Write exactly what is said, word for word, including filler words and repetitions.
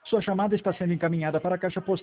Sua chamada está sendo encaminhada para a caixa postal